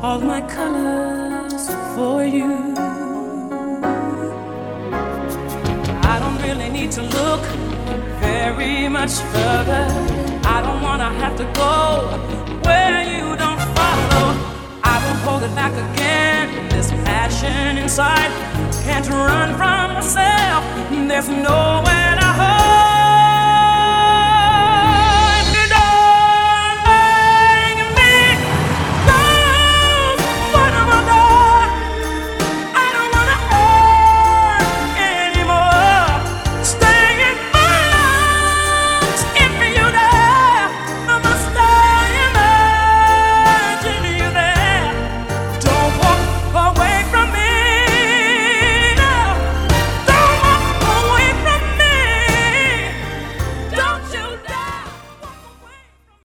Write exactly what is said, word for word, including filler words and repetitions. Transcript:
all my colors for you. I don't really need to look very much further. I don't wanna have to go where you don't follow. I won't hold it back again. This passion inside can't run from myself. There's nowhere to hold.